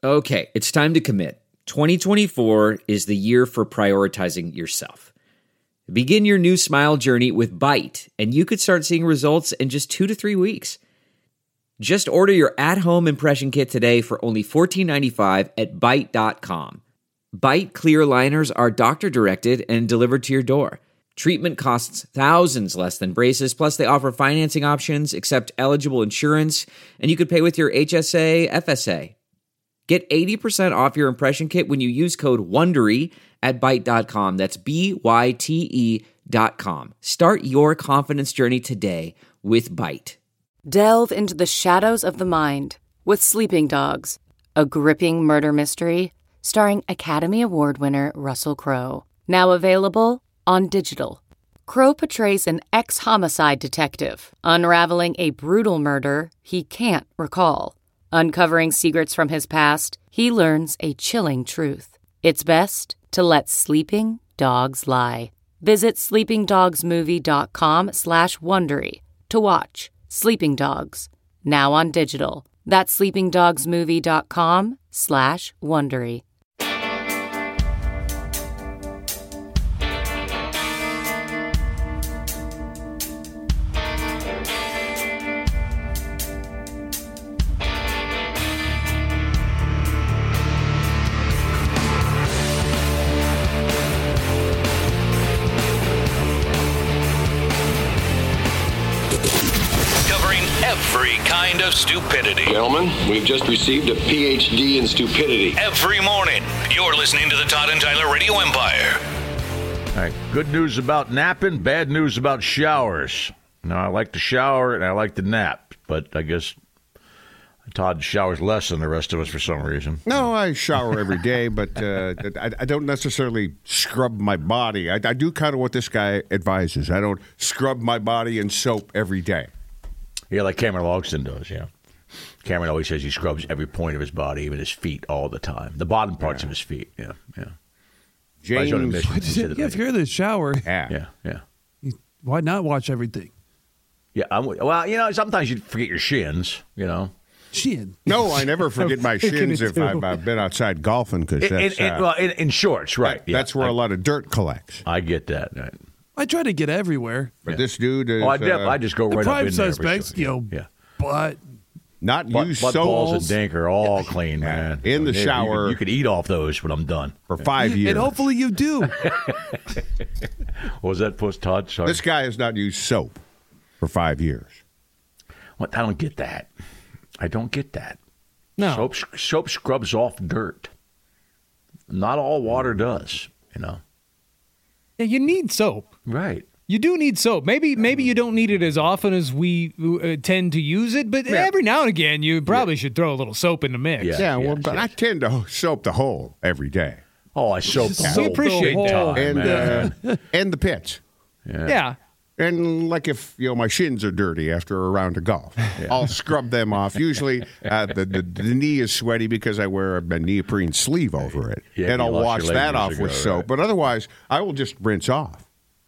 Okay, it's time to commit. 2024 is the year for prioritizing yourself. Begin your new smile journey with Byte, and you could start seeing results in just 2 to 3 weeks. Just order your at-home impression kit today for only $14.95 at Byte.com. Byte clear liners are doctor-directed and delivered to your door. Treatment costs thousands less than braces, plus they offer financing options, accept eligible insurance, and you could pay with your HSA, FSA. Get 80% off your impression kit when you use code WONDERY at Byte.com. That's BYTE.com. Start your confidence journey today with Byte. Delve into the shadows of the mind with Sleeping Dogs, a gripping murder mystery starring Academy Award winner Russell Crowe. Now available on digital. Crowe portrays an ex-homicide detective unraveling a brutal murder he can't recall. Uncovering secrets from his past, he learns a chilling truth. It's best to let sleeping dogs lie. Visit sleepingdogsmovie.com/Wondery to watch Sleeping Dogs, now on digital. That's sleepingdogsmovie.com/Wondery. Every kind of stupidity. Gentlemen, we've just received a PhD in stupidity. Every morning, you're listening to the Todd and Tyler Radio Empire. All right, good news about napping, bad news about showers. Now, I like to shower and I like to nap, but I guess Todd showers less than the rest of us for some reason. No, I shower every day, but I don't necessarily scrub my body. I do kind of what this guy advises. I don't scrub my body in soap every day. Yeah, like Cameron Logston does, yeah. Cameron always says he scrubs every point of his body, even his feet, all the time. The bottom parts of his feet, yeah. James, if you're in the shower, yeah. Why not wash everything? Yeah, sometimes you forget your shins, Shin. No, I never forget my shins if I've been outside golfing, because that's... in shorts, right. That's where a lot of dirt collects. I get that, right. I try to get everywhere. But this dude is... I just go right up in there. The prime suspects, but... Not use butt, soap. balls, and dink are all clean, man. In the shower. You could eat off those when I'm done. For 5 years. And hopefully you do. What was that, Todd? Sorry. This guy has not used soap for 5 years. What? I don't get that. No. Soap scrubs off dirt. Not all water does, Yeah, you need soap. Right. You do need soap. Maybe you don't need it as often as we tend to use it, but every now and again you probably should throw a little soap in the mix. But I tend to soap the hole every day. Oh, I soap the hole. We appreciate that. And the pits. Yeah. And like if my shins are dirty after a round of golf, I'll scrub them off. Usually the knee is sweaty because I wear a neoprene sleeve over it, and I'll wash that off with soap. Right. But otherwise, I will just rinse off.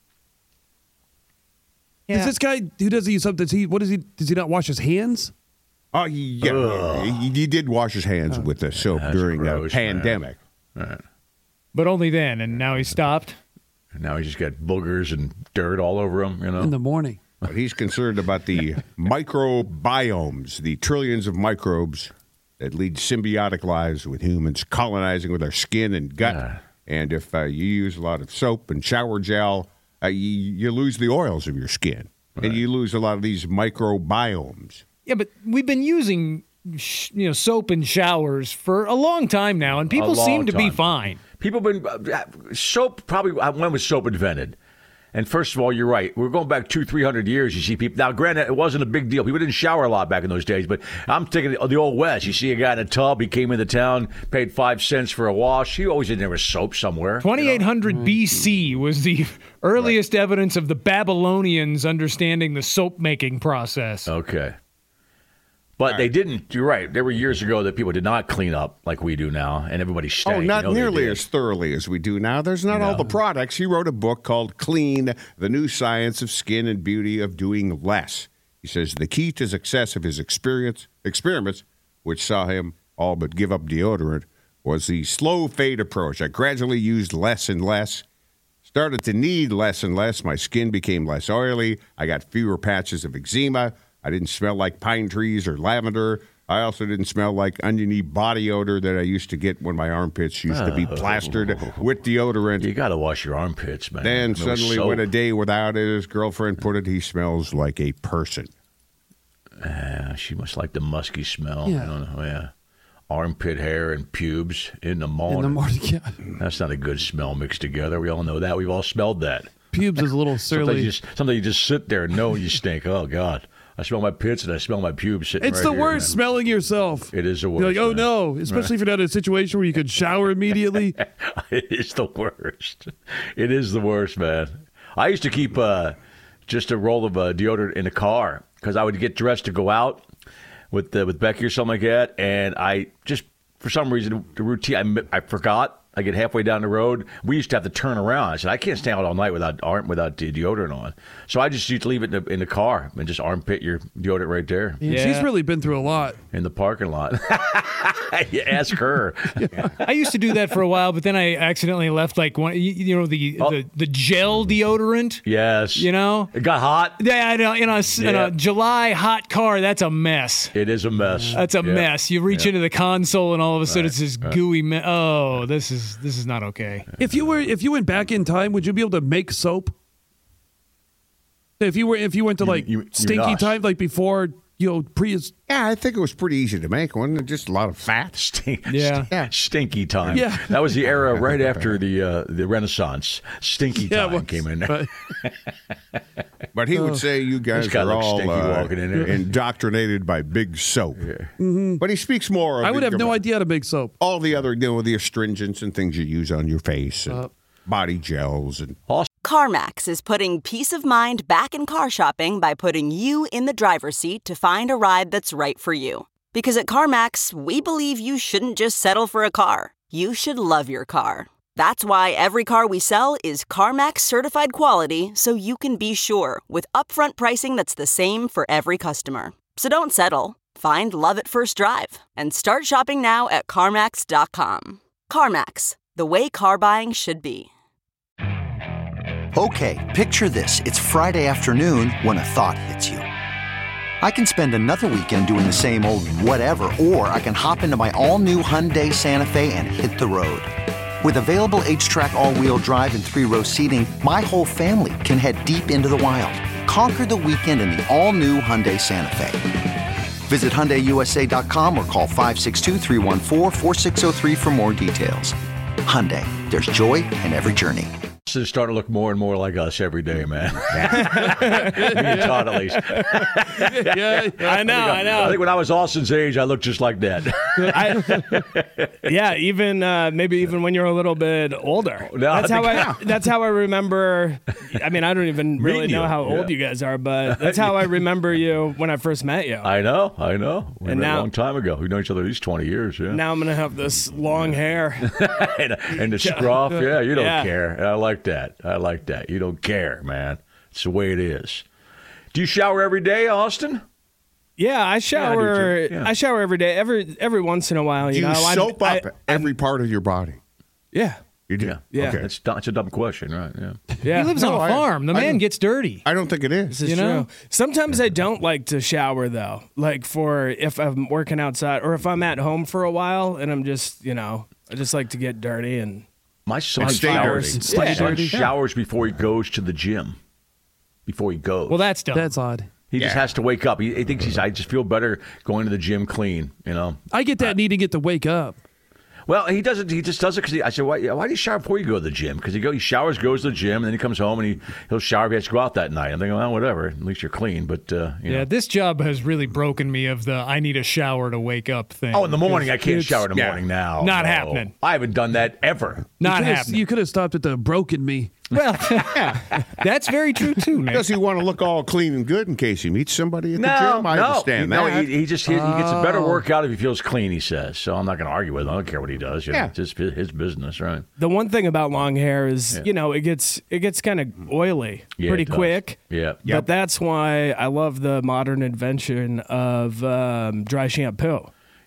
Yeah. Is this guy who doesn't use soap? Does he not wash his hands? Oh yeah, he did wash his hands with the soap during the pandemic. Right. But only then, and now he stopped. Now he's just got boogers and dirt all over him, In the morning. But he's concerned about the microbiomes, the trillions of microbes that lead symbiotic lives with humans, colonizing with our skin and gut. Yeah. And if you use a lot of soap and shower gel, you lose the oils of your skin. Right. And you lose a lot of these microbiomes. Yeah, but we've been using soap in showers for a long time now, and people seem to be fine. People have been soap. Probably when was soap invented? And first of all, you're right. We're going back 200-300 years. You see people now. Granted, it wasn't a big deal. People didn't shower a lot back in those days. But I'm thinking of the old West. You see a guy in a tub. He came into town, paid 5 cents for a wash. He always did there was soap somewhere. 2800 BC was the earliest evidence of the Babylonians understanding the soap making process. Okay. But they didn't. You're right. There were years ago that people did not clean up like we do now, and everybody stank. Oh, not nearly as thoroughly as we do now. There's not all the products. He wrote a book called Clean, The New Science of Skin and Beauty of Doing Less. He says the key to success of his experiments, which saw him all but give up deodorant was the slow fade approach. I gradually used less and less, started to need less and less. My skin became less oily. I got fewer patches of eczema. I didn't smell like pine trees or lavender. I also didn't smell like oniony body odor that I used to get when my armpits used to be plastered with deodorant. You got to wash your armpits, man. Then suddenly went a day without it. His girlfriend put it, he smells like a person. She must like the musky smell. Yeah. I don't know. Yeah. Armpit hair and pubes in the morning. In the morning, yeah. That's not a good smell mixed together. We all know that. We've all smelled that. Pubes is a little surly. Sometimes you just sit there and know you stink. Oh, God. I smell my pits and I smell my pubes sitting It's right the here, worst, man. smelling yourself. It is the worst. You're like, oh, man. no. Especially if you're not in a situation where you could shower immediately. It is the worst. It is the worst, man. I used to keep just a roll of deodorant in the car because I would get dressed to go out with Becky or something like that, and I just, for some reason, the routine, I forgot. I get halfway down the road. We used to have to turn around. I said, I can't stay out all night without deodorant on. So I just used to leave it in the car and just armpit your deodorant right there Yeah. She's really been through a lot. in the parking lot. You ask her. I used to do that for a while, but then I accidentally left like one, the gel deodorant. Yes. You know? It got hot. Yeah, in a July hot car, that's a mess. It is a mess. That's a Yeah. mess. You reach into the console and all of a sudden it's this gooey mess. Oh, this is not okay. If you went back in time, would you be able to make soap? If you went to like you stinky us. time, like before, Prius. Yeah, I think it was pretty easy to make one. Just a lot of fat. Stinky time. Yeah. That was the era right after the Renaissance. Stinky time well, came in there. But he would say you guys This guy are looks all stinky walking in there. indoctrinated by Big Soap. But he speaks more of I would have no idea how to make soap. all the other, the astringents and things you use on your face and body gels and CarMax is putting peace of mind back in car shopping by putting you in the driver's seat to find a ride that's right for you. Because at CarMax, we believe you shouldn't just settle for a car. You should love your car. That's why every car we sell is CarMax certified quality, so you can be sure with upfront pricing that's the same for every customer. So don't settle. Find love at first drive and start shopping now at CarMax.com. CarMax, the way car buying should be. Okay, picture this. It's Friday afternoon when a thought hits you. I can spend another weekend doing the same old whatever, or I can hop into my all-new Hyundai Santa Fe and hit the road. With available H-Track all-wheel drive and 3-row seating, my whole family can head deep into the wild. Conquer the weekend in the all-new Hyundai Santa Fe. Visit HyundaiUSA.com or call 562-314-4603 for more details. Hyundai, there's joy in every journey. Is starting to look more and more like us every day, man. Me and Todd, at least. Yeah, I know. I think when I was Austin's age, I looked just like that. Even maybe even when you're a little bit older. No, That's how I remember. I mean, I don't even really know how old you guys are, but that's how I remember you when I first met you. I know. We And met now- a long time ago. We've known each other at least 20 years. Yeah. Now I'm gonna have this long hair. and the scruff. Yeah, you don't Yeah. care. And I like that. You don't care, man. It's the way it is. Do you shower every day, Austin? Yeah, I shower. too. Yeah. I shower every day. Every once in a while, you know. soap up every part of your body. Yeah. You do? Yeah. Okay. It's a dumb question, right? Yeah. Yeah. He lives on a farm. The man gets dirty. I don't think it is. This is true. Sometimes I don't like to shower though. Like for if I'm working outside or if I'm at home for a while and I'm just, I just like to get dirty and My son stay showers. dirty. My son dirty. showers before he goes to the gym. Before he goes. Well, that's dumb. That's odd. He just has to wake up. He thinks I just feel better going to the gym clean, I get that need to get to wake up. Well, he doesn't. He just does it because I said, why do you shower before you go to the gym? Because he showers, goes to the gym, and then he comes home and he'll shower if he has to go out that night. I'm thinking, well, whatever. At least you're clean. But Yeah, this job has really broken me of the I need a shower to wake up thing. Oh, in the morning, I can't It's shower in the morning now. Not No. happening. I haven't done that ever. Not happening. You could have stopped at the broken me. Well, that's very true too, Nick. Does he want to look all clean and good in case he meets somebody at the gym? I understand No, that. he gets a better workout if he feels clean, he says. So I'm not going to argue with him. I don't care what he does. It's just his business, right? the one thing about long hair is, it gets kind of oily Yeah, pretty it does. quick. Yeah. But that's why I love the modern invention of dry shampoo.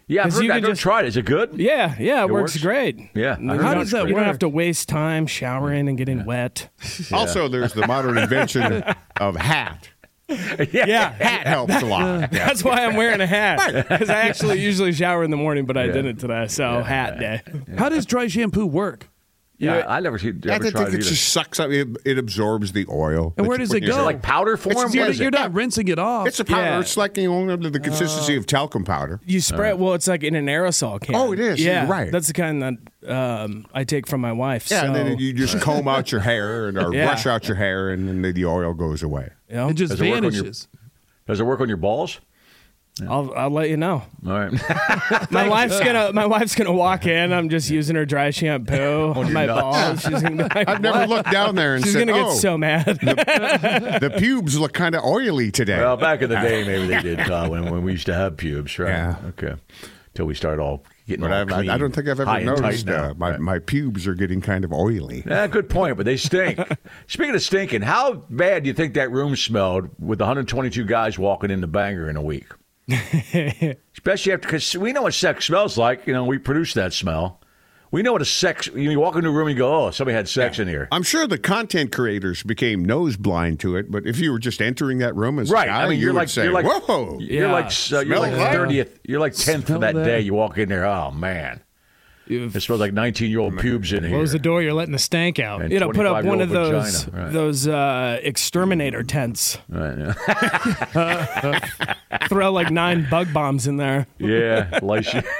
Yeah, I've 'Cause heard you that. can I've never just- tried it. Is it good? Yeah, it works great. Yeah. How does that You work? don't have to waste time showering and getting wet. Also, there's the modern invention of hat. Yeah, Hat helps a lot. That's why I'm wearing a hat, because I actually usually shower in the morning, but I didn't today, so hat day. How does dry shampoo work? Yeah, I never I tried think it it either. just sucks up. It absorbs the oil. And where that you does put it in your go? hair. Like powder form? What is You're it? not rinsing it off. It's a powder. Yeah. It's like the consistency of talcum powder. You spray it. Well, it's like in an aerosol can. Oh, it is. Yeah, You're right. That's the kind that I take from my wife. Yeah, so, and then you just comb out your hair or brush out your hair, and then the oil goes away. you know, It just Does it work on your- vanishes. Does it work on your balls? I'll let you know. All right. My wife's gonna walk in. I'm just using her dry shampoo on my nuts. balls. She's gonna be like, I've never looked down there and She's said, gonna get "Oh, so mad." the pubes look kind of oily today." Well, back in the day, maybe they did, Todd, when we used to have pubes, right? Yeah. Okay. Till we started all getting But all clean. I don't think I've high ever and tight noticed now. my pubes are getting kind of oily. Yeah, good point, but they stink. Speaking of stinking, how bad do you think that room smelled with 122 guys walking in the Banger in a week? Especially after, because we know what sex smells like. You know, we produce that smell. We know what a sex. You walk into a room and you go, "Oh, somebody had sex in here." I'm sure the content creators became nose blind to it, but if you were just entering that room as Right. a guy, I mean, you you're would like, say, you're like, "Whoa!" You're like 30th. You're like 10th Smell of that that. day. You walk in there. Oh man, it smells like 19-year-old pubes in here. Close the door. You're letting the stank out. And You know, put up one of 25-year-old those vagina. Right. those exterminator tents. Right, yeah. Throw like 9 bug bombs in there. Yeah, lice you.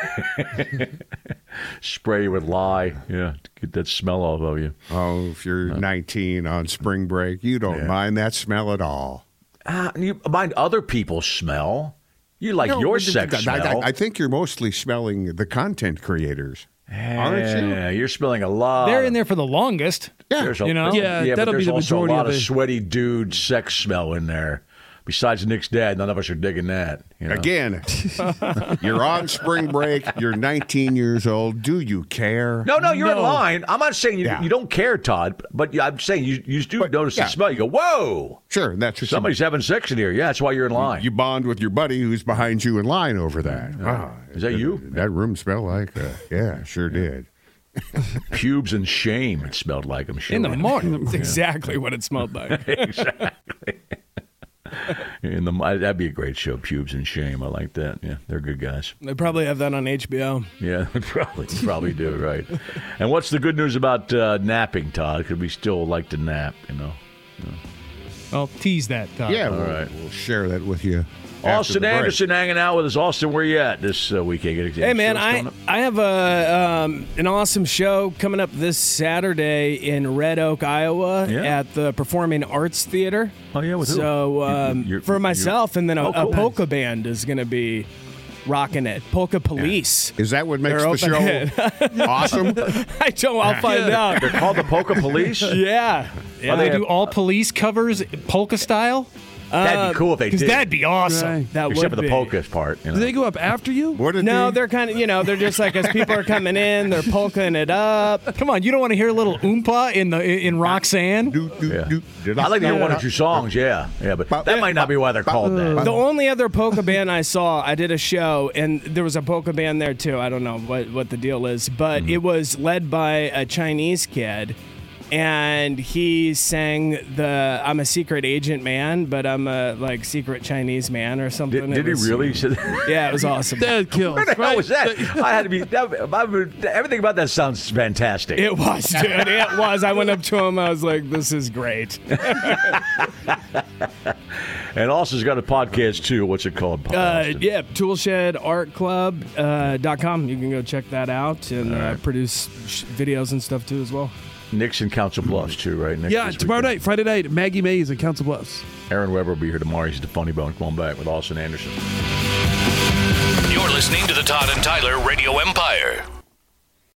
Spray you with lye. Yeah, to get that smell off of you. Oh, if you're 19 on spring break, you don't mind that smell at all. You mind other people's smell. You like No, your but sex smell. I think you're mostly smelling the content creators, aren't you? Yeah, you're smelling a lot. They're in there for the longest. Yeah, There's a, you know? Yeah, but that'll be there's the also majority a lot of of it. sweaty dude sex smell in there. Besides Nick's dad, none of us are digging that. You know? Again, you're on spring break. You're 19 years old. Do you care? No, you're in line. I'm not saying you don't care, Todd, but I'm saying you do notice the smell. You go, whoa. Sure, that's what Somebody's having sex in here. Yeah, that's why you're in line. You bond with your buddy who's behind you in line over that. Is that you? That room smelled like yeah, sure did. Pubes and shame. It smelled like them. In the morning. That's exactly what it smelled like. Exactly. That'd be a great show, Pubes and Shame. I like that. Yeah, they're good guys. They probably have that on HBO. Yeah, they probably do, right. And what's the good news about napping, Todd? Because we still like to nap, you know. I'll tease that. Yeah, All right. we'll share that with you. after Austin the break. Anderson hanging out with us. Austin, where you at this weekend? Hey man, I have an awesome show coming up this Saturday in Red Oak, Iowa, at the Performing Arts Theater. Oh yeah, with who? So for myself, and then a cool. polka band is going to be rocking it. Polka Police. Is that what makes They're the show open. awesome? I don't. I'll find out. They're called the Polka Police? Yeah. They do all police covers polka style? That'd be cool if they Because did. that'd be awesome. Right. That Except would for the be. polka part. You know? Do they go up after you? What did No, they- they're kind of, they're just like as people are coming in, they're polkaing it up. Come on, you don't want to hear a little oompa in Roxanne? I like to hear one or two songs, yeah, but that might not be why they're called that. The only other polka band I saw, I did a show, and there was a polka band there too. I don't know what the deal is, but it was led by a Chinese kid, and he sang the "I'm a secret agent man, but I'm a secret Chinese man" or something. Did he really? Yeah, it was awesome. That kills. Where the hell was that? I had to be. Everything about that sounds fantastic. It was, dude. It was. I went up to him. I was like, "This is great." And Austin's got a podcast too. What's it called? Yeah, toolshedartclub.com. You can go check that out, and produce videos and stuff too as well. Nick's in Council Bluffs too, right? Nick, Yeah, this tomorrow weekend. night, Friday night, Maggie Mays in Council Bluffs. Aaron Weber will be here tomorrow. He's the Funny Bone. Come on back with Austin Anderson. You're listening to the Todd and Tyler Radio Empire.